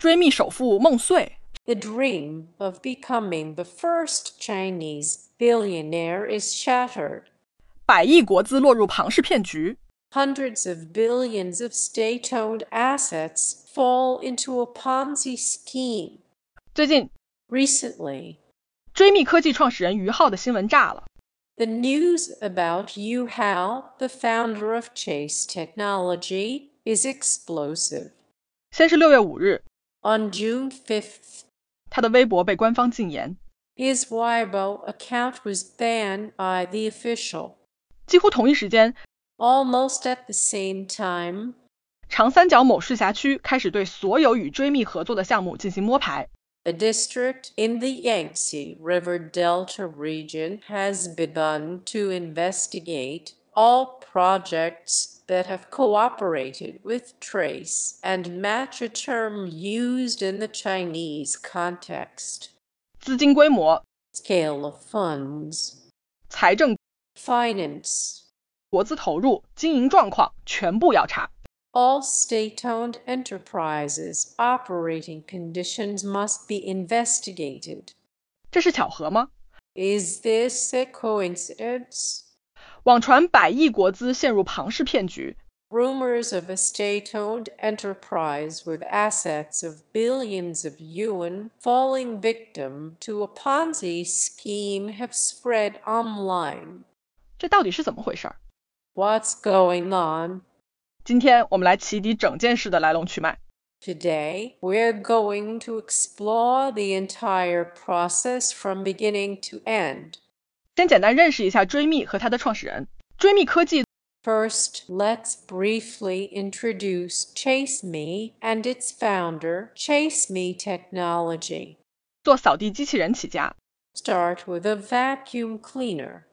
追觅首富梦碎。 The dream of becoming the first Chinese billionaire is shattered. 100亿国资落入庞氏骗局。 Hundreds of billions of state-owned assets fall into a Ponzi scheme. 最近 Recently, 追觅科技创始人于浩的新闻炸了。 the news about Yu Hao, the founder of Chase Technology, is explosive. 先是6月5日 On June 5th, 他的微博被官方禁言， his Weibo account was banned by the official. 几乎同一时间， Almost at the same time, 长三角某市辖区开始对所有与追觅合作的项目进行摸排。 a district in the Yangtze River Delta region has begun to investigate all projects that have cooperated with Trace and match a term used in the Chinese context. 资金规模、 Scale of funds, 财政、 finance. 国资投入、经营状况全部要查。 All state-owned enterprises' operating conditions must be investigated. 这是巧合吗？ Is this a coincidence? 网传100亿国资陷入庞氏骗局， Rumors of a state-owned enterprise with assets of billions of yuan falling victim to a Ponzi scheme have spread online. 这到底是怎么回事？ What's going on? 今天我们来起底整件事的来龙去脉。 Today, we're going to explore the entire process from beginning to end. 先简单认识一下追觅和它的创始人。追觅科技 First, let's briefly introduce ChaseMe and its founder, ChaseMe Technology. 做扫地机器人起家， Start with a vacuum cleaner.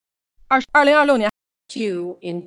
2026年 Due in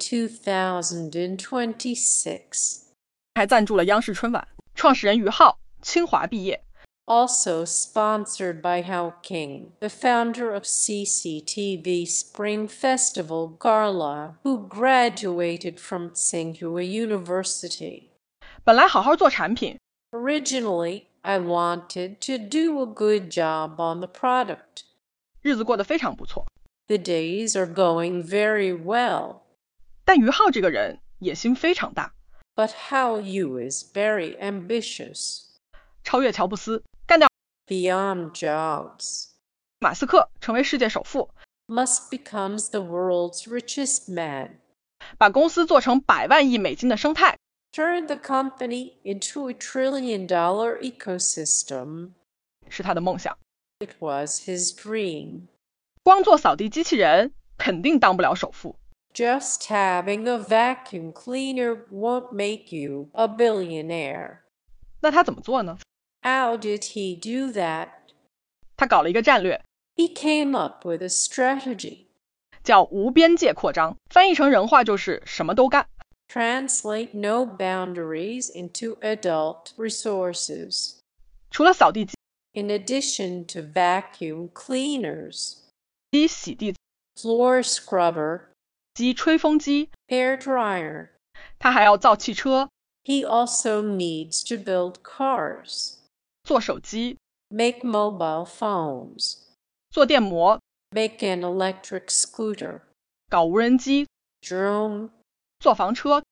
2026. 还赞助了央视春晚。创始人于浩，清华毕业， Also sponsored by Hao King, the founder of CCTV Spring Festival Gala, who graduated from Tsinghua University. 本来好好做产品， Originally, I wanted to do a good job on the product. 日子过得非常不错。 The days are going very well. 但于浩这个人野心非常大， But Hao Yu is very ambitious. 超越乔布斯，干掉 Beyond Jobs. 马斯克，成为世界首富， Musk becomes the world's richest man. 把公司做成100万亿美金的生态， Turn the company into a $1 trillion ecosystem. 是他的梦想。 It was his dream. 光做扫地机器人肯定当不了首富， Just having a vacuum cleaner won't make you a billionaire. 那他怎么做呢？ How did he do that? 他搞了一个战略， He came up with a strategy. 叫无边界扩张，翻译成人话就是什么都干。 Translate no boundaries into adult resources. 除了扫地 In addition to vacuum cleaners, 机、洗地 floor scrubber, 机、吹风机， hair dryer. 他还要造汽车、 He also needs to build cars, 做手机、 make mobile phones, 做电膜、 make an electric scooter, 搞无人机、 drone, 做房车、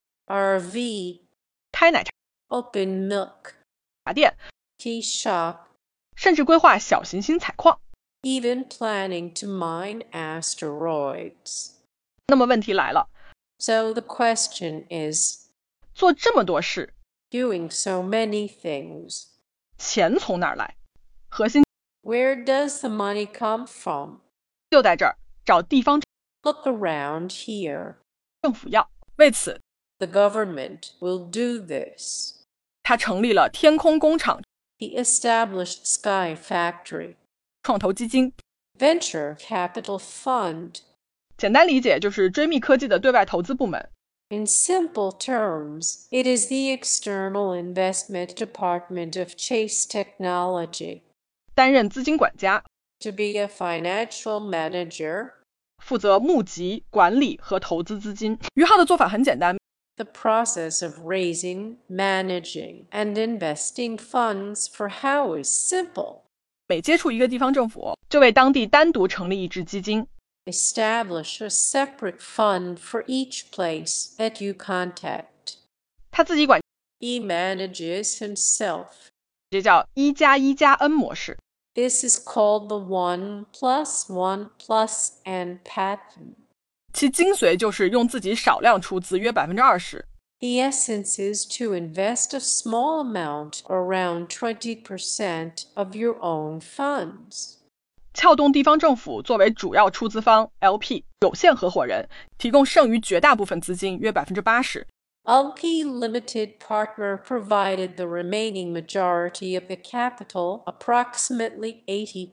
RV, 开奶 open milk, 茶店， tea shop, 甚至规划小行星采矿。 even planning to mine asteroids. 那么问题来了， So the question is, 做这么多事， doing so many things, 钱从哪儿来？核心 where does the money come from? 就在这儿，找地方 Look around here. 政府要。为此， The government will do this. 他成立了天空工厂 He established Sky Factory, 创投基金， Venture Capital Fund. 简单理解就是追觅科技的对外投资部门。 In simple terms, it is the external investment department of Chase Technology. 担任资金管家， To be a financial manager, 负责募集、管理和投资资金。于浩的做法很简单， The process of raising, managing, and investing funds for how is simple. 每接触一个地方政府，就为当地单独成立一支基金。 Establish a separate fund for each place that you contact. 他自己管， He manages himself. 这叫1+1+N 模式。 This is called the 1+1+N pattern. 其精髓就是用自己少量出资约20%。 The essence is to invest a small amount, around 20% of your own funds. 撬动地方政府作为主要出资方 LP 有限合伙人，提供剩余绝大部分资金约80%。 LP Limited Partner provided the remaining majority of the capital, approximately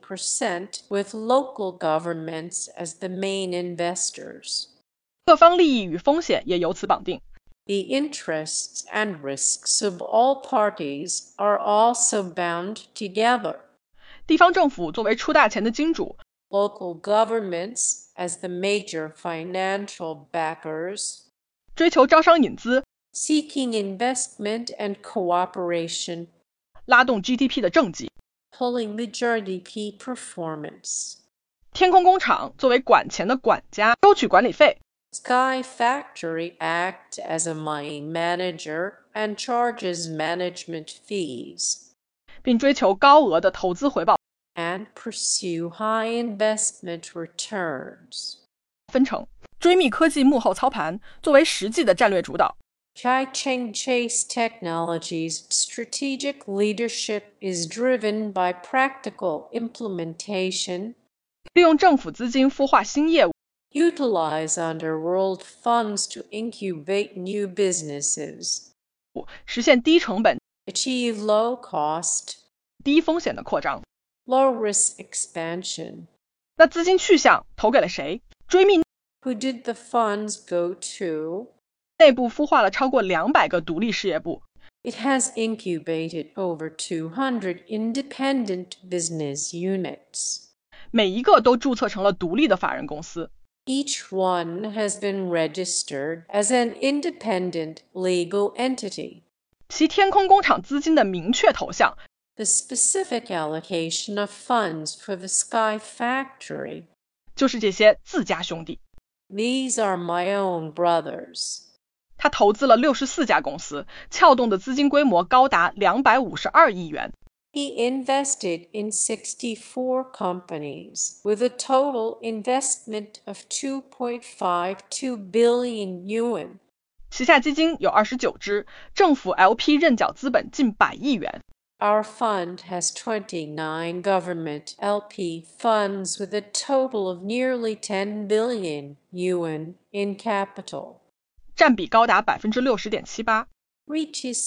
80%, with local governments as the main investors. 各方利益与风险也由此绑定。 The interests and risks of all parties are also bound together. 地方政府作为出大钱的金主， Local governments as the major financial backers, 追求招商引资， seeking investment and cooperation, 拉动 GDP 的政绩。 pulling the GDP performance. 天空工厂作为管钱的管家，收取管理费。 Sky Factory act as a money manager and charges management fees, 并追求高额的投资回报。 and pursue high investment returns. 分成追觅科技幕后操盘，作为实际的战略主导。 Chi-Ching Chase Technologies' strategic leadership is driven by practical implementation, 利用政府资金孵化新业务， utilize underworld funds to incubate new businesses, 实现低成本、 achieve low cost, 低风险的扩张。 low risk expansion. 那资金去向投给了谁？追觅 Who did the funds go to? 内部孵化了超过200个独立事业部， It has incubated over 200 independent business units. 每一个都注册成了独立的法人公司。 Each one has been registered as an independent legal entity. 其天空工厂资金的明确投向， The specific allocation of funds for the Sky Factory. 就是这些自家兄弟。 These are my own brothers. 他投资了64家公司，撬动的资金规模高达252亿元。 He invested in 64 companies with a total investment of 2.52 billion yuan. 旗下基金有29支，政府 LP 认缴资本近100亿元。 Our fund has 29 government LP funds with a total of nearly 10 billion yuan in capital. 占比高达 60.78%。 Reaches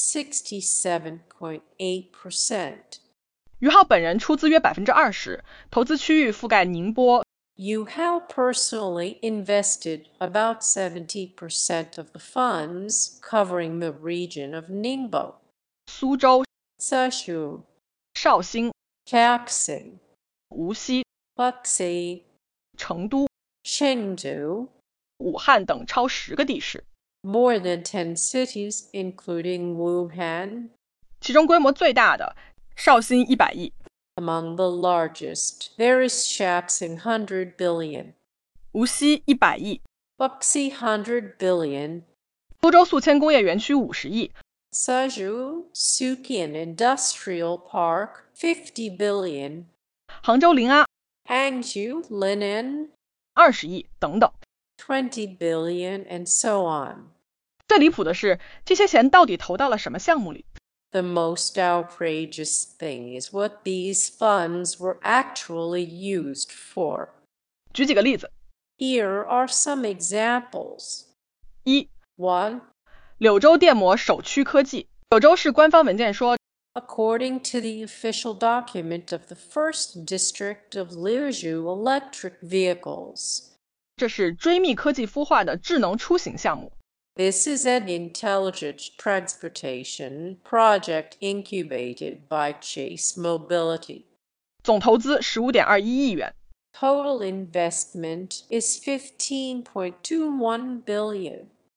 67.8%. 于浩本人出资约 20%， 投资区域覆盖宁波、 Yu Hao personally invested about 70% of the funds, covering the region of Ningbo, 苏州、 Suzhou, 绍兴、 Kaohsiung, 无锡、 Puxi, 成都、 Chengdu, 武汉等超10个地市， more than 10 cities, including Wuhan. 其中规模最大的绍兴100亿， Among the largest, there is Shaanxi 100 billion, 无锡100亿， Puxi 100 billion, 苏州宿迁工业园区50亿， Suzhou Suqian Industrial Park 50 billion, 杭州临安 Hangzhou Linen 20亿等等。 20 billion, and so on. 最离谱的是，这些钱到底投到了什么项目里？ The most outrageous thing is what these funds were actually used for. 举几个例子。 Here are some examples. 1. 1. 柳州电摩首屈科技。柳州市官方文件说， According to the official document of the 1st District of Liuzhou Electric Vehicles, 这是追觅科技孵化的智能出行项目。 this is an intelligent transportation project incubated by Chase Mobility. 总投资 15.21 亿元。 Total investment is 15.21 billion.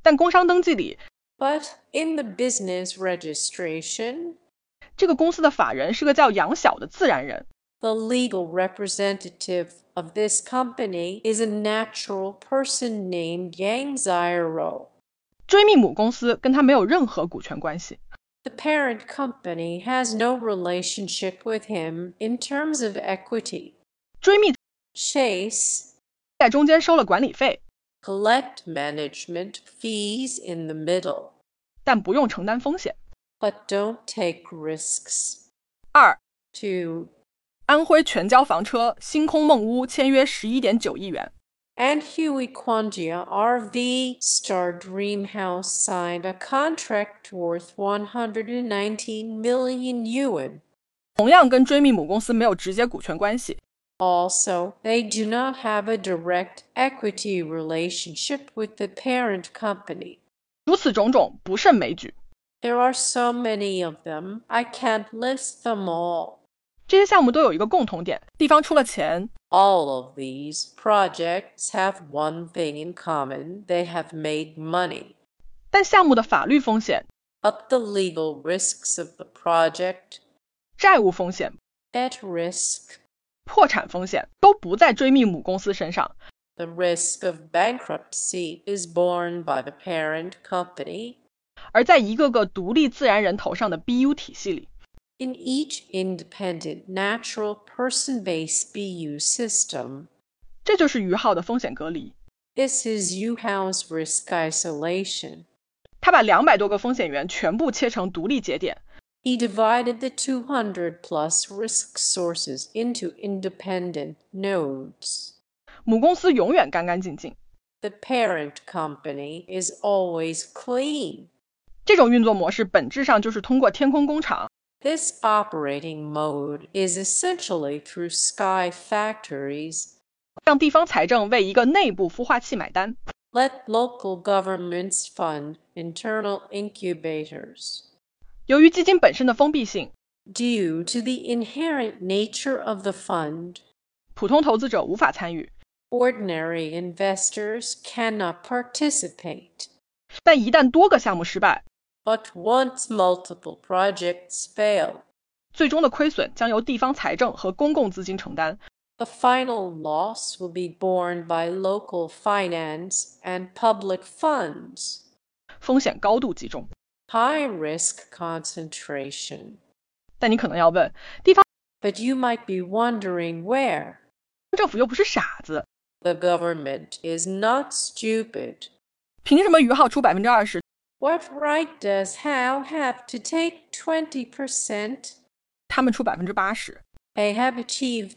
但工商登记里， But in the business registration, 这个公司的法人是个叫杨晓的自然人。 the legal representative of this company is a natural person named Yang Ziro. 追觅母公司跟他没有任何股权关系。 The parent company has no relationship with him in terms of equity. 追觅 Chase 在中间收了管理费， collect management fees in the middle, 但不用承担风险。 but don't take risks. 2. 2. 安徽全交房车星空梦屋签约11.9亿元。 And Huey Quandia RV Star Dreamhouse signed a contract worth 119 million yuan. 同样跟追觅母公司没有直接股权关系。 Also, they do not have a direct equity relationship with the parent company. 如此种种不胜枚举。 There are so many of them, I can't list them all. 这些项目都有一个共同点，地方出了钱。 All of these projects have one thing in common, they have made money. 但项目的法律风险、 But the legal risks of the project, 债务风险、 debt risk, 破产风险都不在追觅母公司身上。 the risk of bankruptcy is borne by the parent company. 而在一个个独立自然人头上的 BU 体系里， In each independent natural person-based BU system, 这就是余浩的风险隔离。 this is Yuhao's risk isolation. 他把200多个风险源全部切成独立节点， He divided the 200 plus risk sources into independent nodes. 母公司永远干干净净。 The parent company is always clean. 这种运作模式本质上就是通过天空工厂， This operating mode is essentially through sky factories. 让地方财政为一个内部孵化器买单。 Let local governments fund internal incubators. 由于基金本身的封闭性， Due to the inherent nature of the fund, 普通投资者无法参与。 ordinary investors cannot participate. 但一旦多个项目失败， But once multiple projects fail, 最终的亏损将由地方财政和公共资金承担。 the final loss will be borne by local finance and public funds. 风险高度集中。 High risk concentration. 但你可能要问，地方 But you might be wondering where. 政府又不是傻子， The government is not stupid. 凭什么余浩出20%？ What right does Hal have to take 20%? 他们出80%， They have achieved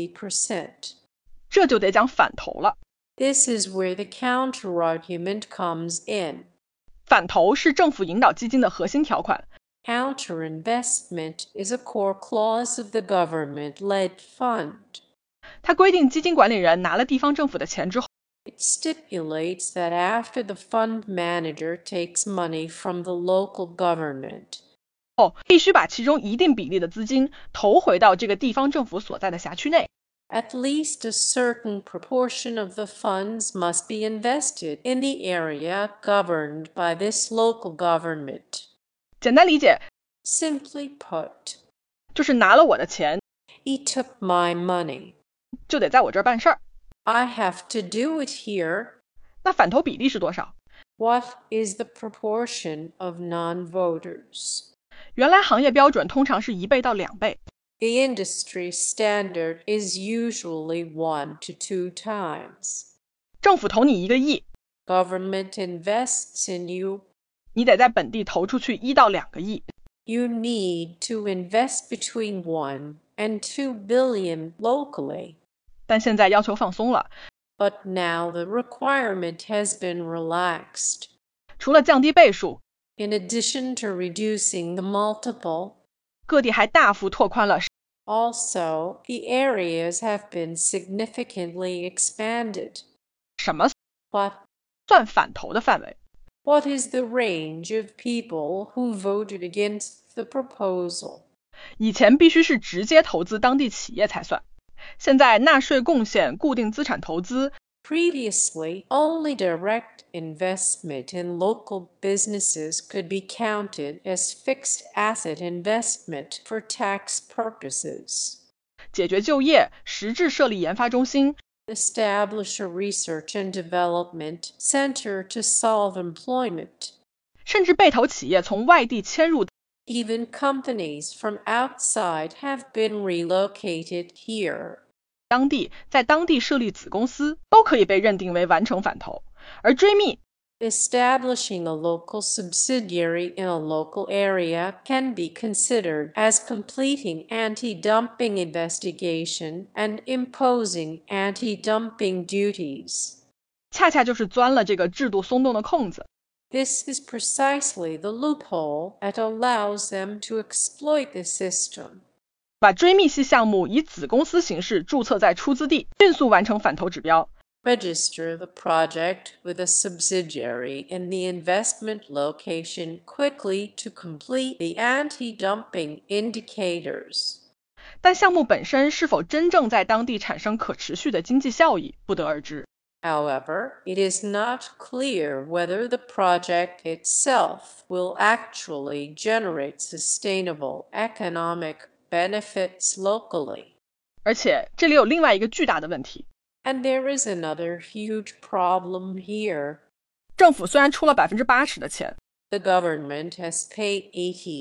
80%. 这就得讲反投了。 This is where the counter-argument comes in. 反投是政府引导基金的核心条款， Counter-investment is a core clause of the government-led fund. 它规定基金管理人拿了地方政府的钱之后， It stipulates that after the fund manager takes money from the local government, 必须把其中一定比例的资金投回到这个地方政府所在的辖区内。 at least a certain proportion of the funds must be invested in the area governed by this local government. 简单理解， Simply put, 就是拿了我的钱， he took my money. 就得在我这儿办事儿。 I have to do it here. 那反投比例是多少？ What is the proportion of non-voters? 原来行业标准通常是1倍到2倍， The industry standard is usually 1 to 2 times. 政府投你1个亿， Government invests in you. 你得在本地投出去1到2个亿。 You need to invest between 1 and 2 billion locally. 但现在要求放松了， But now the requirement has been relaxed. 除了降低倍数， In addition to reducing the multiple, 各地还大幅拓宽了 also the areas have been significantly expanded. 什么 What 算反投的范围。 What is the range of people who voted against the proposal? 以前必须是直接投资当地企业才算，现在纳税贡献、固定资产投资 Previously, only direct investment in local businesses could be counted as fixed asset investment for tax purposes. 解决就业，实质设立研发中心， Establish a research and development center to solve employment. 甚至被投企业从外地迁入。 Even companies from outside have been relocated here. 在当地设立子公司都可以被认定为完成反投，而追觅 Establishing a local subsidiary in a local area can be considered as completing anti-dumping investigation and imposing anti-dumping duties. 恰恰就是钻了这个制度松动的空子。 This is precisely the loophole that allows them to exploit the system. 把追觅系项目以子公司形式注册在出资地，迅速完成反投指标。 Register the project with a subsidiary in the investment location quickly to complete the anti-dumping indicators. 但项目本身是否真正在当地产生可持续的经济效益，不得而知。 However, it is not clear whether the project itself will actually generate sustainable economic benefits locally. 而且这里有另外一个巨大的问题， And there is another huge problem here. 政府虽然出了80%的钱， The government has paid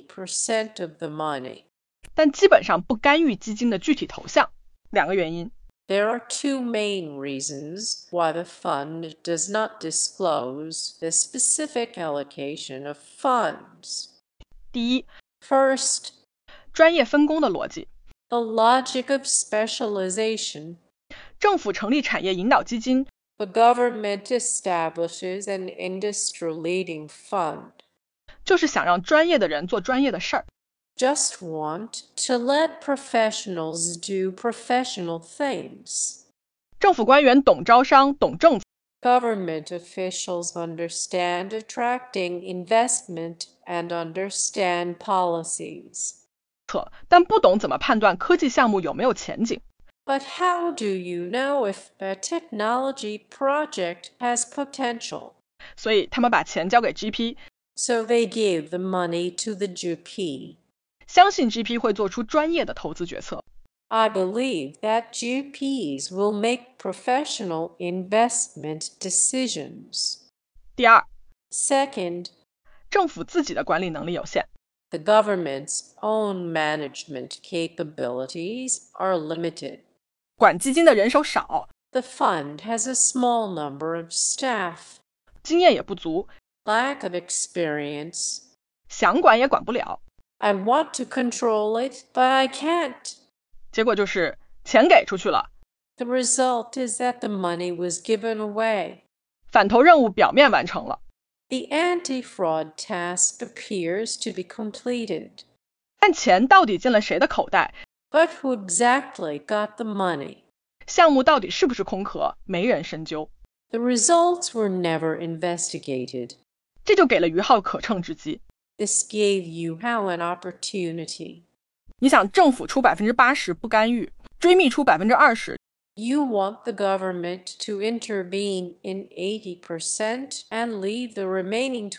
80% of the money. 但基本上不干预基金的具体投向。2个原因， There are two main reasons why the fund does not disclose the specific allocation of funds. 第一， First, 专业分工的逻辑。 the logic of specialization. 政府成立产业引导基金， The government establishes an industry-leading fund. 就是想让专业的人做专业的事儿。 Just want to let professionals do professional things. 政府官员懂招商，懂政策， Government officials understand attracting investment and understand policies. 但不懂怎么判断科技项目有没有前景。 But how do you know if a technology project has potential? 所以他们把钱交给 GP， So they give the money to the GP. 相信 GP 会做出专业的投资决策。 I believe that GPs will make professional investment decisions. 第二， Second, 政府自己的管理能力有限， the government's own management capabilities are limited. 管基金的人手少， The fund has a small number of staff. 经验也不足， Lack of experience. 想管也管不了。 I want to control it, but I can't. 结果就是钱给出去了， The result is that the money was given away. 反投任务表面完成了， The anti-fraud task appears to be completed. 但钱到底进了谁的口袋， But who exactly got the money? 项目到底是不是空壳，没人深究。 The results were never investigated. 这就给了于浩可乘之机。 This gave Yuhao an opportunity. 你想政府出80%不干预，追觅出20%， You want the government to intervene in 80% and leave the remaining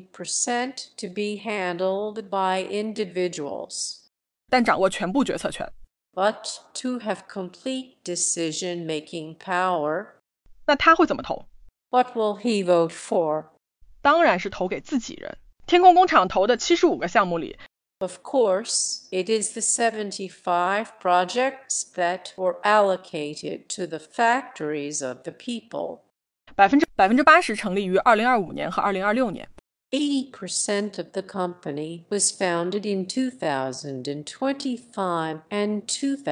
20% to be handled by individuals. 但掌握全部决策权， But to have complete decision-making power, 那他会怎么投？ what will he vote for? 当然是投给自己人。天空工厂投的75个项目里， Of course, it is the 75 projects that were allocated to the factories of the people. 80%成立于2025年和2026年。 80% of the company was founded in 2025 and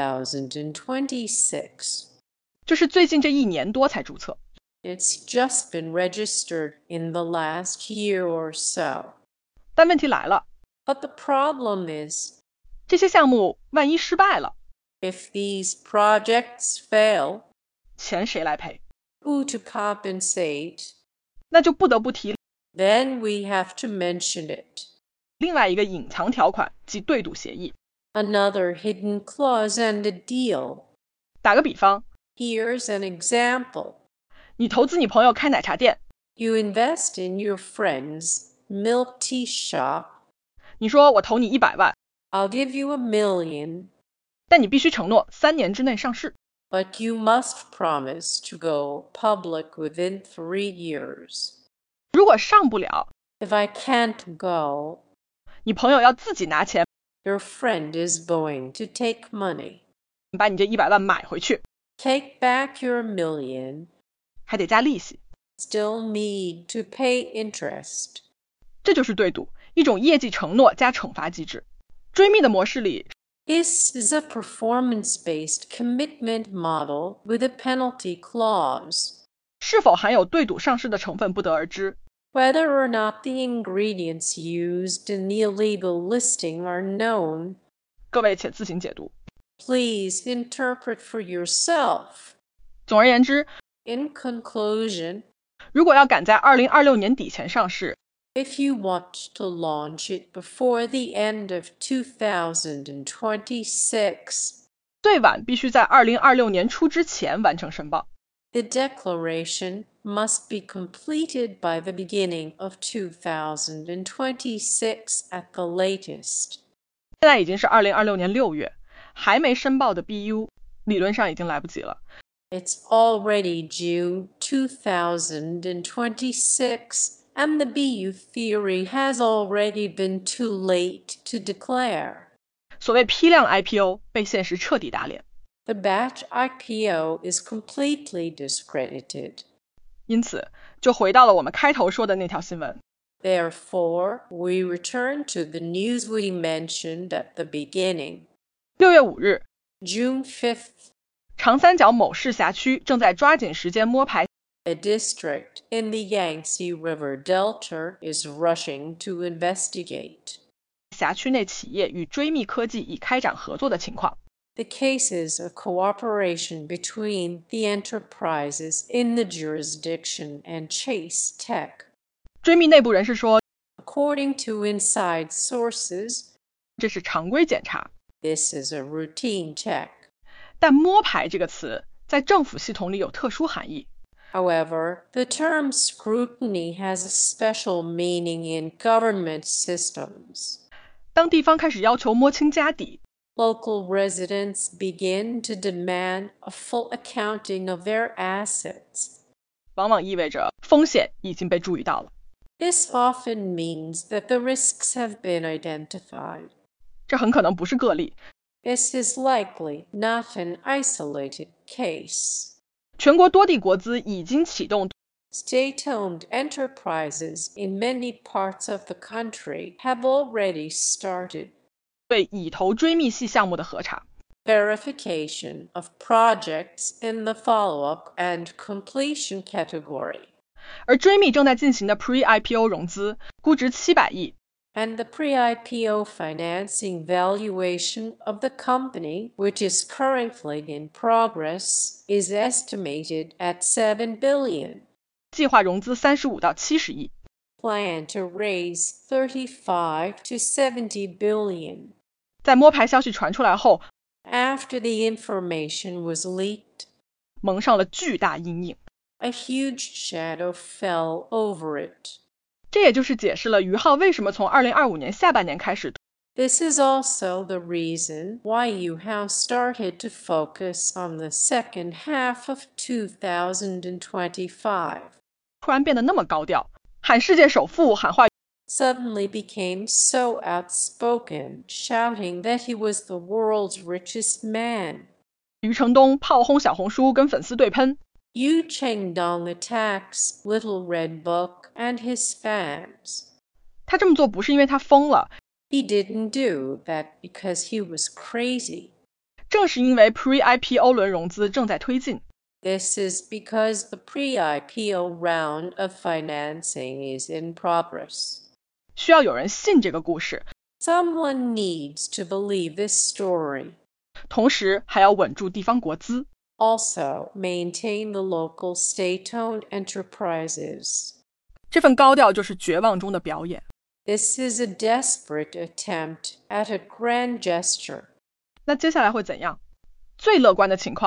2026. 就是最近这1年多才注册。 It's just been registered in the last year or so. 但问题来了， But the problem is, 这些项目万一失败了， if these projects fail, 钱谁来赔？ who to compensate? 那就不得不提 Then we have to mention it. 另外一个隐藏条款，即对赌协议。 Another hidden clause and a deal. 打个比方， Here's an example. 你投资你朋友开奶茶店， You invest in your friend's milk tea shop. 你说我投你100万， I'll give you $1 million, 但你必须承诺3年之内上市。 but you must promise to go public within 3 years. 如果上不了， If I can't go, 你朋友要自己拿钱 your friend is going to take money. 把你这100万买回去， Take back your $1 million, 还得加利息。 still need to pay interest. 这就是对赌，一种业绩承诺加惩罚机制。追觅的模式里， This is a performance-based commitment model with a penalty clause. 是否含有对赌上市的成分不得而知。 Whether or not the ingredients used in the illegal listing are known, 各位且自行解读。 please interpret for yourself. 总而言之， In conclusion, 如果要赶在2026年底前上市， if you want to launch it before the end of 2026, 最晚必须在2026年初之前完成申报。 the declaration must be completed by the beginning of 2026 at the latest. 现在已经是2026年6月，还没申报的 BU 理论上已经来不及了。 It's already June 2026, and the BU theory has already been too late to declare. 所谓批量 IPO 被现实彻底打脸。 The batch IPO is completely discredited. 因此，就回到了我们开头说的那条新闻。 Therefore, we return to the news we mentioned at the beginning. 6月5日， June 5th, 长三角某市辖区正在抓紧时间摸排 a district in the Yangtze River Delta is rushing to investigate 辖区内企业与追觅科技已开展合作的情况。 the cases of cooperation between the enterprises in the jurisdiction and Chase Tech. 追觅内部人士说， According to inside sources, 这是常规检查， this is a routine check. 但摸排这个词在政府系统里有特殊含义。 However, the term scrutiny has a special meaning in government systems. 当地方开始要求摸清家底， Local residents begin to demand a full accounting of their assets. 往往意味着风险已经被注意到了。 This often means that the risks have been identified. 这很可能不是个例， This is likely not an isolated case. 全国多地国资已经启动 State-owned enterprises in many parts of the country have already started 对已投追觅系项目的核查。 verification of projects in the follow-up and completion category, 而追觅正在进行的 Pre-IPO 融资，估值700亿， and the pre-IPO financing valuation of the company, which is currently in progress, is estimated at $7 billion. 计划融资35到70亿。 Plan to raise $35 to $70 billion. 在摸排消息传出来后， After the information was leaked, 蒙上了巨大阴影。 a huge shadow fell over it. 这也就是解释了余浩为什么从2025年下半年开始， This is also the reason why Yuhao started to focus on the second half of 2025. 突然变得那么高调，喊世界首富，喊话 Suddenly became so outspoken, shouting that he was the world's richest man. 余承东炮轰小红书，跟粉丝对喷。 Yu Chengdong attacks Little Red Book and his fans. 他这么做不是因为他疯了， He didn't do that because he was crazy. 正是因为 Pre-IPO 轮融资正在推进， This is because the pre-IPO round of financing is in progress. 需要有人信这个故事， Someone needs to believe this story. 同时还要稳住地方国资。 Also, maintain the local state-owned enterprises. 这份高调就是绝望中的表演。 This is a desperate attempt at a grand gesture. 那接下来会怎样？最乐观的情况，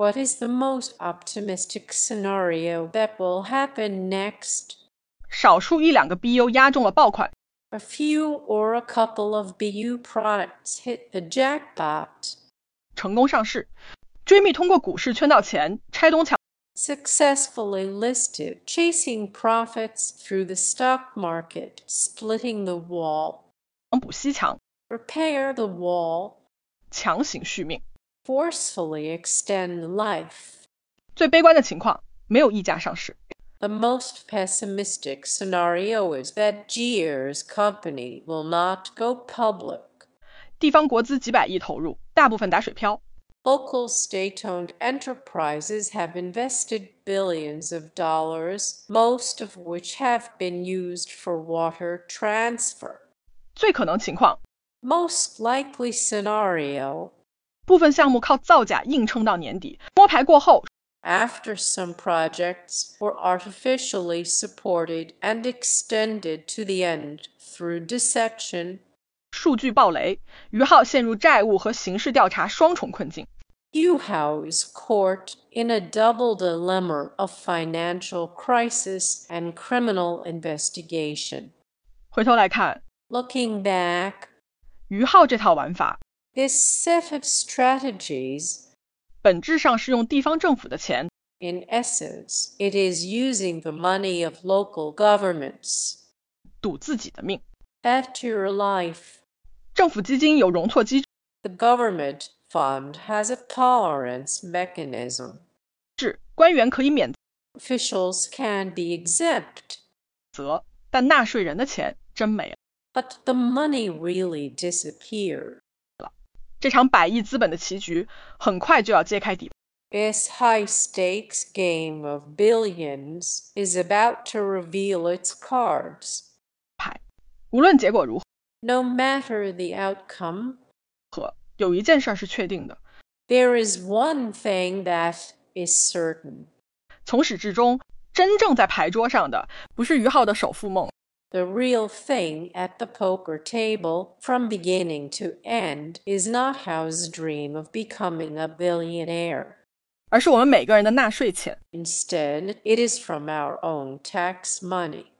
What is the most optimistic scenario that will happen next? 少数一两个 BU 押中了爆款， A few or a couple of BU products hit the jackpot. 成功上市。追觅通过股市圈到钱，拆东墙 Successfully listed, chasing profits through the stock market, splitting the wall. 补西墙， Repair the wall. 强行续命。 Forcefully extend life. 最悲观的情况，没有一家上市。 The most pessimistic scenario is that Gears Company will not go public. 地方国资几百亿投入，大部分打水漂。 Local state-owned enterprises have invested billions of dollars, most of which have been used for water transfer. 最可能情况， Most likely scenario, 部分项目靠造假硬撑到年底，摸牌过后， after some projects were artificially supported and extended to the end through dissection, 数据暴雷，余浩陷入债务和刑事调查双重困境。 Yuhao is caught in a double dilemma of financial crisis and criminal investigation. 回头来看， Looking back, 余浩这套玩法， this set of strategies, 本质上是用地方政府的钱， in essence, it is using the money of local governments. 赌自己的命。 Bet your life. 政府基金有容错机 The government fund has a tolerance mechanism. 制，官员可以免 Officials can be exempt, 责，但纳税人的钱真没了。 but the money really disappeared. 这场100亿资本的棋局很快就要揭开底。 This high-stakes game of billions is about to reveal its cards. 无论结果如 No matter the outcome, 何，有一件事是确定的， there is one thing that is certain. 从始至终，真正在牌桌上的不是余浩的首富梦， The real thing at the poker table from beginning to end is not Hao's dream of becoming a billionaire. 而是我们每个人的纳税钱。 Instead, it is from our own tax money.